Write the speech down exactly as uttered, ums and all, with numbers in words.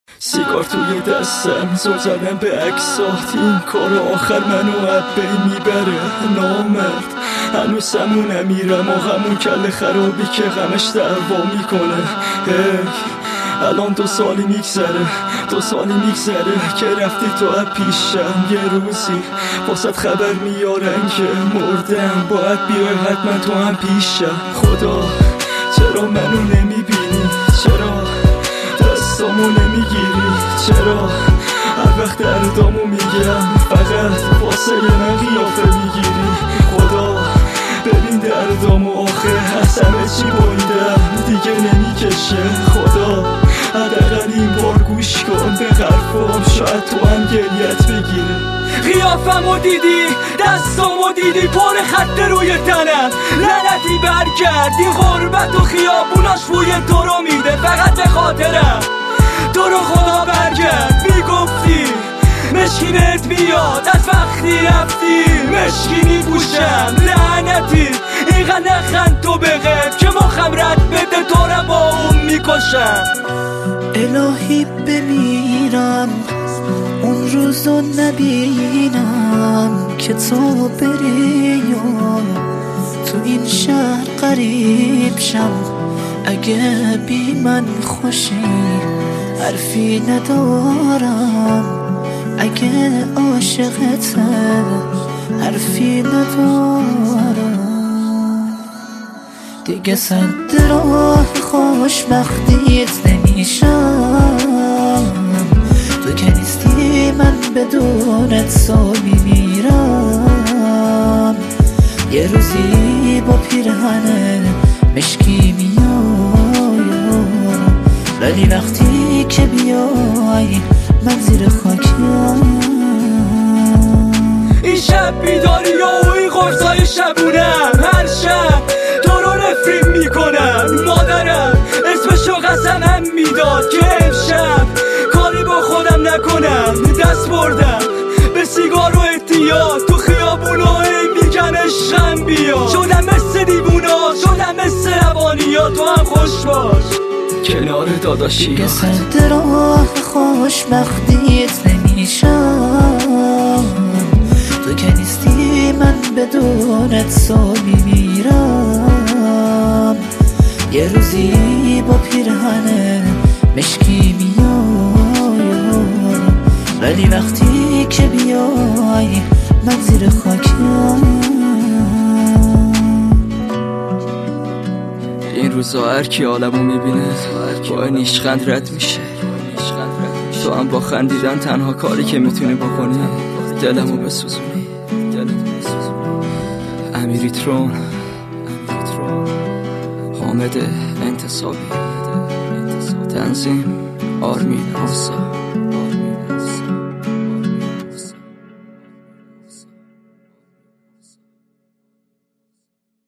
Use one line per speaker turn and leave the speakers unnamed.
سیگار توی دستم زل زدم به عکسات، این کار آخر منو از بین میبره نامرد. هنوز سمون نمیرم و همون کل خرابی که غمش دعوا میکنه. هی الان دو سالی میگذره دو سالی میگذره که رفتی تو از پیشم. یه روزی واسط خبر میارن که مردم، باید بیای حتما تو هم پیشم. خدا چرا منو نمیبینی؟ چرا دستامو نمیگیری؟ چرا هر وقت دردامو میگم فقط واسه من قیافه میگیری؟ خدا ببین دردامو آخه از همه چی بایدم دیگه نمیکشه. خدا حداقل این بار گوش کن به حرفام، شاید تو هم گریت بگیره.
قیافمو دیدی، دستامو دیدی، پر خط روی تنم. لعنتی برگردی غربت و خیابوناش بوی تو رو میده فقط به خاطرم. تو رو خدا برگرد، میگفتی مشکینت میاد از وقتی رفتی، مشکی میپوشم. لعنتی اینقدر نخند تو بغیر که مخم رد بده، تو رو با اون میکشم.
الهی بمیرم اون روزو نبینم که تو بری و تو این شهر غریب شم. اگه بی من خوشی حرفی ندارم، اگه عاشقت حرفی ندارم. دیگه صد راه خوشبختیت نمیشم، تو که نیستی من بدونت سالی میرم. یه روزی با پیرهن مشکی میایم، ولی وقتی که بیای من زیر خاکم.
این شب بیداری و این قرصای شبونم، هر شب تو رو نفرین میکنم. مادرم اسمشو قسمم میداد که امشب کاری با خودم نکنم. دست بردم به سیگار و احتیاط، تو خیابونا ای میگن عشقم بیا. شدم مثل دیوونا، شدم مثل روانیا، تو هم خوش باش
کنار داداشی.
دیگه صد راه خوشبختیت نمیشم، تو که نیستی من بدونت سالی میرم. یه روزی با پیرهن مشکی میایم، ولی وقتی که بیای من زیر خاکم.
این روزا هر کی عالمو میبینه با این نیشخند رد میشه. تو هم با خندیدن تنها کاری که میتونی بکنی دلمو بسوزونی. امیریترون حامد انتصابی، تنظیم آرمین موسا.